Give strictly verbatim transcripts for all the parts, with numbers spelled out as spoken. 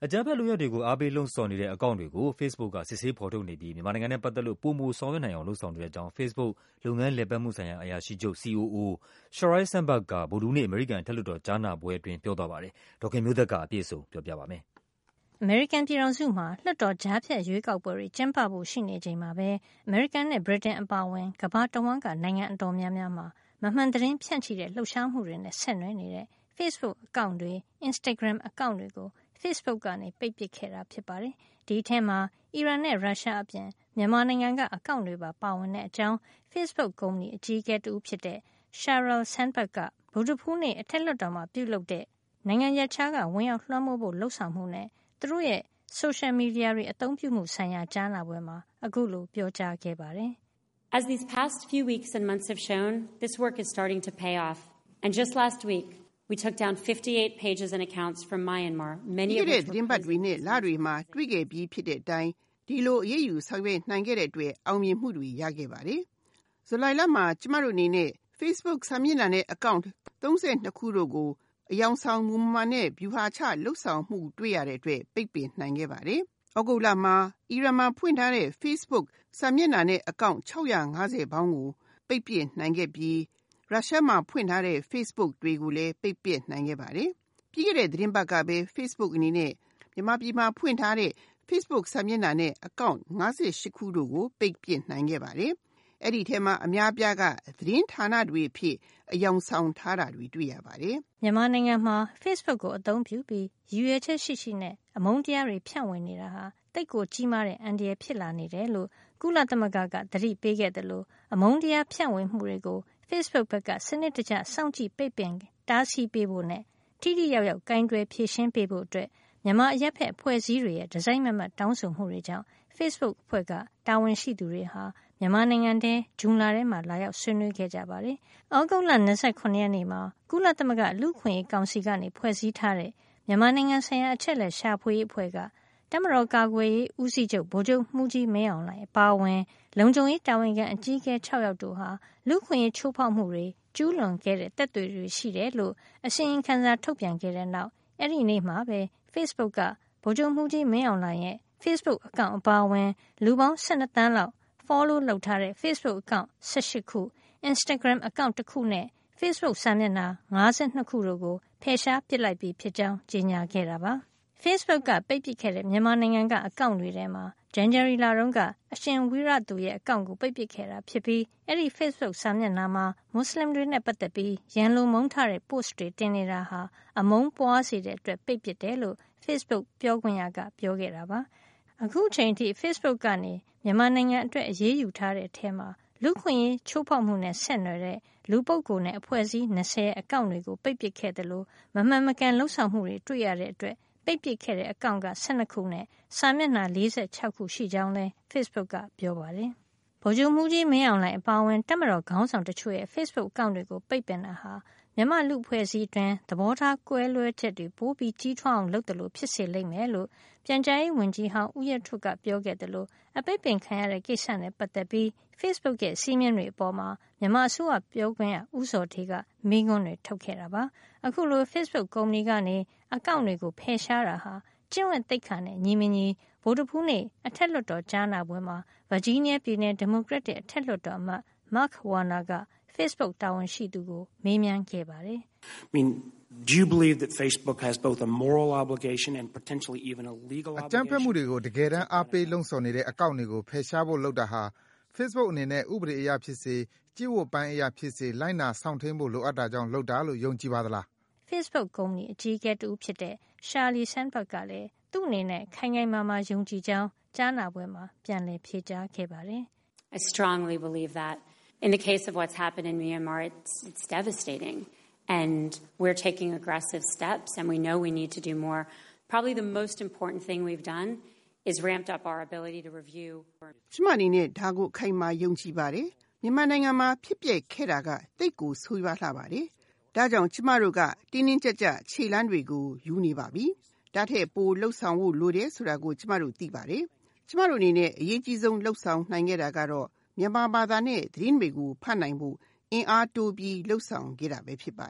အကြမ်းဖက်လုပ်ရပ်တွေကိုအားပေးလှုံ့ဆော်နေတဲ့အကောင့်တွေကို Facebook ကစစ်ဆေးဖော်ထုတ်နေပြီးမြန်မာနိုင်ငံနဲ့ပတ်သက်လို့ပိုမိုဆောင်ရွက်နိုင်အောင်လုပ်ဆောင်နေတဲ့အကြောင်း Facebook လုပ်ငန်းလည်ပတ်မှုဆိုင်ရာအရာရှိချုပ် C O O Sheryl Sandberg ကဗုဒ္ဓဟူးနေ့အမေရိကန်အထက်လွှတ်တော်ကြားနာပွဲအတွင်းပြောသွားပါတယ်။ဒေါက်ခင်မျိုးသက်ကအပြည့်အစုံပြောပြပါမယ်။အမေရိကန်ပြည်ထောင်စုမှာလွှတ်တော်ကြားဖြတ်ရွေးကောက်ပွဲတွေကျင်းပဖို့ရှိနေချိန်မှာပဲအမေရိကန်နဲ့ဗြိတိန်အပါအဝင်ကမ္ဘာတဝန်းကနိုင်ငံအတော်များများမှာမမှန်သတင်းဖြန့်ချိတဲ့လှုပ်ရှားမှုတွေနဲ့ဆက်နွယ်နေတဲ့ Facebook အကောင့်တွေ Instagram အကောင့်တွေကို Facebook ကနေပိတ်ပစ်ခဲ့တာဖြစ်ပါတယ်။ဒီအထဲမှာအီရန်နဲ့ရုရှားအပြင်မြန်မာနိုင်ငံကအကောင့်တွေပါပါဝင်တဲ့အကြောင်း Facebook ကုမ္ပဏီအကြီးအကဲတဦးဖြစ်တဲ့ Sheryl Sandberg ကဗုဒ္ဓဟူးနေ့အထက်လွှတ်တော်မှာပြုလုပ်တဲ့နိုင်ငံရပ်ခြားကဝင်ရောက်လွှမ်းမိုးဖို့လှုံ့ဆော်မှုနဲ့သူတို့ရဲ့ social media တွေအသုံးပြုမှုဆိုင်ရာကြားနာပွဲမှာအခုလိုပြောကြားခဲ့ပါတယ်။ As these past few weeks and months have shown, this work is starting to pay off. And just last week, we took down fifty-eight pages and accounts from Myanmar, many of which wereတွေနဲ့လာတွေမှာတွေ့ခဲ့ပြီးဖြစ်တဲ့အတိုင်းဒီလိုအရေးယူဆောင်ရွက်နိုင်ခဲ့တဲ့အတွက်အောင်မြင်မှုတွေရခဲ့ပါတယ်။ဇူလိုင်လမှာကျမတို့အနေနဲ့ Facebook စာမျက်နှာနဲ့ account သirty-twoခုတို့ကိုအယောင်ဆောင်မူမှန်နဲ့ဗျူဟာချလှုပ်ဆောင်မှုတွေ့ရတဲ့အတွက်ပိတ်ပင်နိုင်ခဲ့ပါတယ်။ဩဂုတ်လမှာအီရန်မှာဖွင့်ထားတဲ့ Facebook စာမျက်နှာနဲ့ account six hundred fiftyပေါင်းကိုပိတ်ပင်နိုင်ခဲ့ပြီးရုရှားမှာဖွင့်ထားတဲ့ Facebook တွေကိုလည်းပိတ်ပစ်နိုင်ခဲ့ပါတယ်။ပြီးခဲ့တဲ့သတင်းပတ်ကပဲ Facebook အနေနဲ့မြန်မာပြည်မှာဖွင့်ထားတဲ့ Facebook စာမျက်နှာနဲ့ account fifty-eightခုတို့ကိုပိတ်ပစ်နိုင်ခဲ့ပါတယ်။အဲ့ဒီထဲမှာအများပြားကသတင်းဌာနတွေအဖြစ်အယောင်ဆောင်ထားတာတွေတွေ့ရပါတယ်။မြန်မာနိုင်ငံမှာ Facebook ကိုအသုံးပြုပြီးရည်ရွယ်ချက်ရှိရှိနဲ့အမုန်းတရားတွေဖြန့်ဝေနေတာဟာတိတ်ကိုကြီးမားတဲ့အန္တရာယ်ဖြစ်လာနေတယ်လို့ကုလသမဂ္ဂကသတိပေးခဲ့တယ်လို့အမုန်းတရားဖြန့်ဝေမှုတွေကိုFacebook ဘက်ကစနစ်တကျစောင့်ကြည့်ပိတ်ပင်တားဆီးပေးဖို့နဲ့ထိထိရောက်ရောက်ကိုင်တွယ်ဖြေရှင်းပေးဖို့အတွက်မြန်မာအရက်ဖက်အဖွဲ့အစည်းတွေရဲ့ဒီဇိုင်းမမတ်တောင်းဆိုမှုတွေကြောင့် Facebook အဖွဲ့ကတာဝန်ရှိသူတွေဟာမြန်မာနိုင်ငံထဲဂျွန်လထဲမှာလာရောက်ဆွေးနွေးခဲ့ကြပါတယ်။ဩဂုတ်လtwenty-sevenရက်နေ့မှာကုလသမဂ္ဂလူ့အခွင့်အရေးကောင်စီကနေဖွဲ့စည်းထားတဲ့မြန်မာနိုင်ငံဆိုင်ရာအချက်အလက်ရှာဖွေရေးအဖွဲ့ကတပ်မတော်ကာကွယ်ရေးဦးစီးချုပ်ဗိုလ်ချုပ်မှူးကြီးမင်းအောင်လှိုင်အပါအဝင်လုံခြုံရေးတာဝန်ခံအကြီးအကဲsixယောက်တို့ဟာလူ့ခွင့်ရေးချိုးဖောက်မှုတွေကျူးလွန်ခဲ့တဲ့သက်သေတွေရှိတယ်လို့အစီရင်ခံစာထုတ်ပြန်ခဲ့တဲ့နောက်အဲ့ဒီနေ့မှာပဲ Facebook ကဗိုလ်ချုပ်မှူးကြီးမင်းအောင်လှိုင်ရဲ့ Facebook အကောင့်အပါအဝင်လူပေါင်းtwelveသန်းလောက် follow လုပ်ထားတဲ့ Facebook အကောင့်eighteenခု Instagram အကောင့်တစ်ခုနဲ့ Facebook စာမျက်နှာfifty-twoခုတို့ကိုဖယ်ရှားပစ်လိုက်ပြီးဖြစ်ကြောင်းကြေညာခဲ့တာပါ။ Facebook ကပိတ်ပစ်ခဲ့တဲ့မြန်မာနိုင်ငံကအကောင့်တွေထဲမှာဇန်နဝါရီလတုန်းကအရှင်ဝိရသူရဲ့အကောင့်ကိုပိတ်ပစ်ခဲ့တာဖြစ်ပြီးအဲ့ဒီ Facebook စာမျက်နှာမှာမွတ်စလင်တွေနဲ့ပတ်သက်ပြီးရန်လိုမုန်းထားတဲ့ post တွေတင်နေတာဟာအမုန်းပွားစေတဲ့အတွက်ပိတ်ပစ်တယ်လို့ Facebook ပြောခွင့်ရကပြောခဲ့တာပါ။အခုချိန်ထိ Facebook ကနေမြန်မာနိုင်ငံအတွက်အရေးယူထားတဲ့အထဲမှာလူခွင့်ရေးချိုးဖောက်မှုနဲ့ဆက်နွယ်တဲ့လူပုဂ္ဂိုလ်နဲ့အဖွဲ့အစည်းtwentyအကောင့်တွေကိုပိတ်ပစ်ခဲ့တယ်လို့မမှန်မကန်လှုပ်ဆောင်မှုတွေတွေ့ရတဲ့အတွက်ပိတ်ပစ်ခဲ့တဲ့အကောင့်ကtwelveခုနဲ့စာမျက်နှာforty-sixခုရှိကြောင်းလဲ Facebook ကပြောပါတယ်။ဗိုလ်ချုပ်မှူးကြီးမင်းအောင်လှိုင်အပါအဝင်တပ်မတော်ခေါင်းဆောင်တချို့ရဲ့ Facebook အကောင့်တွေကိုပိတ်ပင်တာဟာမြန်မာလူအဖွဲ့အစည်းတွင်သဘောထားကွဲလွဲချက်တွေပိုပြီးကြီးထွားအောင်လုပ်တယ်လို့ဖြစ်စေလိမ့်မယ်လို့ပြန်ကြားရေးဝန်ကြီးဟောင်းဦးရထွဋ်ကပြောခဲ့တယ်လို့အပိတ်ပင်ခံရတဲ့ကိစ္စနဲ့ပတ်သက်ပြီး Facebook ရဲ့စီးမြင်တွေအပေါ်မှာမြန်မာအစိုးရပြောခွင့်ရဦးစောထေးကမေးခွန်းတွေထုတ်ခဲ့တာပါ။အခုလို Facebook ကုမ္ပဏီကနေအကောင့်တွေကိုဖယ်ရှားတာဟာကျင့်ဝတ်သိက္ခာနဲ့ညီမညီဗုဒ္ဓဟူးနေ့အထက်လွှတ်တော်ကြားနာပွဲမှာဗာဂျီးနီးယားပြည်နယ်ဒီမိုကရက်တစ်အထက်လွှတ်တော်အမတ် Mark Warner က Facebook တာဝန်ရှိသူကိုမေးမြန်းခဲ့ပါတယ်။ I mean, do you believe that Facebook has both a moral obligation and potentially even a legal obligation? အကြမ်းဖက်မှုတွေကိုတကယ်တမ်းအားပေးလှုံ့ဆော်နေတဲ့အကောင့်တွေကိုဖယ်ရှားဖို့လုပ်တာဟာ Facebook အနေနဲ့ဥပဒေအရဖြစ်စေကျင့်ဝတ်ပိုင်းအရဖြစ်စေလိုက်နာစောင့်ထိန်ဖို့လိုအပ်တာကြောင့်လုပ်တာလို့ယုံကြည်ပါသလား Facebook ကုမ္ပဏီအကြီးအကဲတူဖြစ်တဲ့ Sheryl Sandberg ကလည်းသူ့အနေနဲ့ခိုင်ခိုင်မာမာယုံကြည်ကြောင်းကြားနာပွဲမှာပြန်လည်ဖြေကြားခဲ့ပါတယ်။ I strongly believe that in the case of what's happened in Myanmar, it's, it's devastating. And we're taking aggressive steps, and we know we need to do more. Probably the most important thing we've done is ramped up our ability to review. ကျမအနေနဲ့ဒါကိုခိုင်မာယုံကြည်ပါတယ်။မြန်မာနိုင်ငံမှာဖြစ်ပျက်ခဲ့တာကတိတ်ကိုဆိုးရွားလှပါတယ်။ဒါကြောင့်ကျမတို့ကတင်းတင်းကြပ်ကြပ်ခြေလှမ်းတွေကိုယူနေပါပြီ။ဒါထက်ပိုလှုပ်ဆောင်ဖို့လိုတယ်ဆိုတာကိုကျမတို့သိပါတယ်။ကျမတို့အနေနဲ့အရေးကြီးဆုံးလှုပ်ဆောင်နိုင်ခဲ့တာကတော့မြန်မာဘာသာနဲ့သတင်းတွေကိုဖတ်နိုင်ဖို့အင်အားတိုးပြီးလှုပ်ဆောင်ခဲ့တာပဲဖြစ်ပါတယ်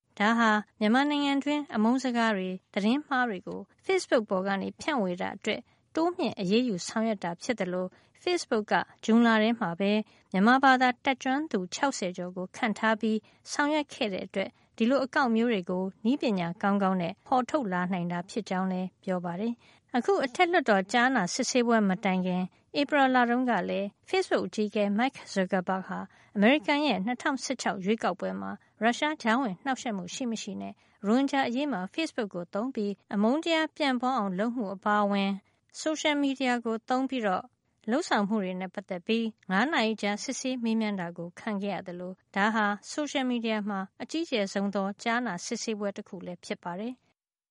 ဒါဟာမြန်မာနိုင်ငံတွင်းအမုန်းစကားတွေသတင်းမှားတွေကို Facebook ပေါ်ကနေဖြန့်ဝေတာအတွက်တိုးမြင့်အရေးယူဆောင်ရွက်တာဖြစ်တယ်လို့ Facebook ကဇွန်လထဲမှာပဲမြန်မာဘာသာတက်ကျွမ်းသူ၆၀ကျော်ကိုခန့်ထားပြီးဆောင်ရွက်ခဲ့တဲ့အတွက်ဒီလိုအကောင့်မျိုးတွေကိုနည်းပညာကောင်းကောင်းနဲ့ဖော်ထုတ်လာနိုင်တာဖြစ်ကြောင်းလည်းပြောပါတယ်။အခုအထက်လွှတ်တော်ကြားနာစစ်ဆေးပွဲမတိုင်ခင်ဧပြီလတုန်းကလည်း Facebook အကြီးအကဲ Mark Zuckerberg ဟာအမေရိကန်ရဲ့၂၀၁၆ရွေးကောက်ပွဲမှာရုရှားကြားဝင်နှောက်ယှက်မှုရှိမရှိနဲ့ရိုဟင်ဂျာအရေးမှာ Facebook ကိုသုံးပြီးအမုန်းတရားပြန့်ပွားအောင်လုပ်မှုအပါအဝင်ဆိုရှယ်မီဒီယာကိုသုံးပြီးတော့လှုပ်ဆောင်မှုတွေနဲ့ပတ်သက်ပြီးငါးနာရီကြာစစ်ဆေးမေးမြန်းတာကိုခံခဲ့ရတယ်လို့ဒါဟာဆိုရှယ်မီဒီယာမှာအကြီးကျယ်ဆုံးသောကြားနာစစ်ဆေးပွဲတစ်ခုလည်းဖြစ်ပါတယ်။